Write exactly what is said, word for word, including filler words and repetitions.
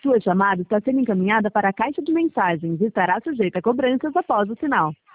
sua chamada está sendo encaminhada para a caixa de mensagens e estará sujeita a cobranças após o sinal.